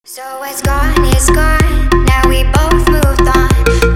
So it's gone, now we both moved on.